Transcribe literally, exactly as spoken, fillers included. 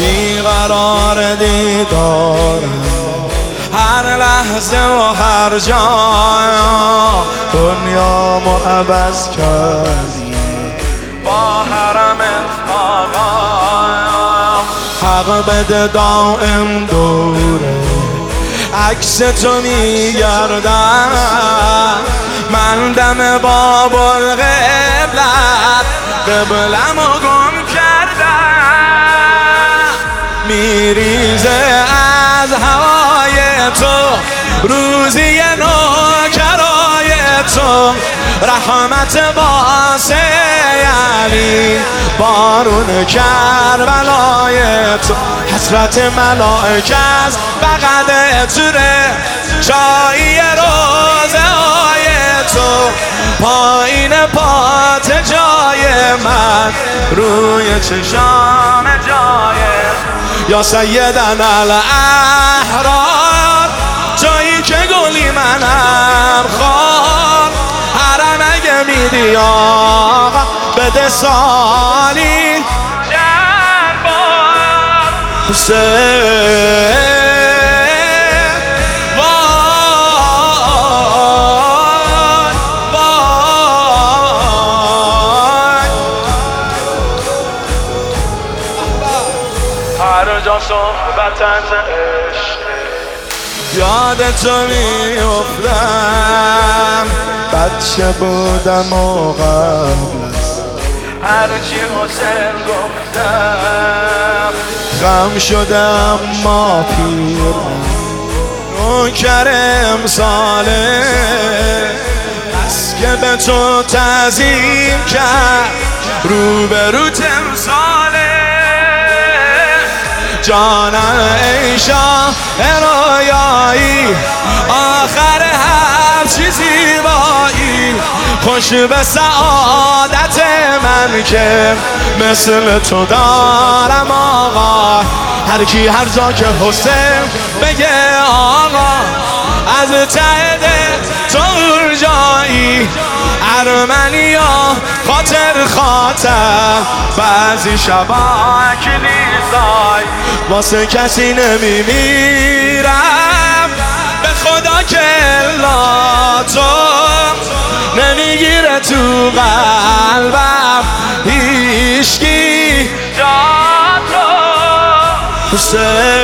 بیقرار دیدارم هر لحظه و هر جا، دنیامو عوض کردی با حرمت آقا. حق بده دائم دوره عکس تو میگردم، من دم باب القبلت قبلمو گم کردم. میریزه از هوای تو روزی نوکرای تو، رحمت واسه علی بارون کربلای تو. حسرت ملائکه از بغد توره جایی روزه های تو، پایین پات جای من روی چشام جای یا سیدنا الاحرار، جایی که گلی منم خوار. حرم اگه میدی آقا بده سالی جربار حسین. هر جا صحبتت عشق یاد تو میافتم، بچه بودم و قبل از هرچی حسین گفتم غم شدم ما پیرم نوکر امساله، بس که به تو تعظیم کرد روبرو تمثاله. جانم ای شاه رویایی آخر هر چیزی زیبایی، خوش به سعادت من که مثل تو دارم آقا. هر کی هر جا که حسین بگه آقا، از ته دل تو جایی ارمنیا خاطر خاطر. بعضی شبا کلیسای واسه کسی نمیمیرم، به خدا که الا تو نمیگیره تو قلبم هیچکی جا تو حسین.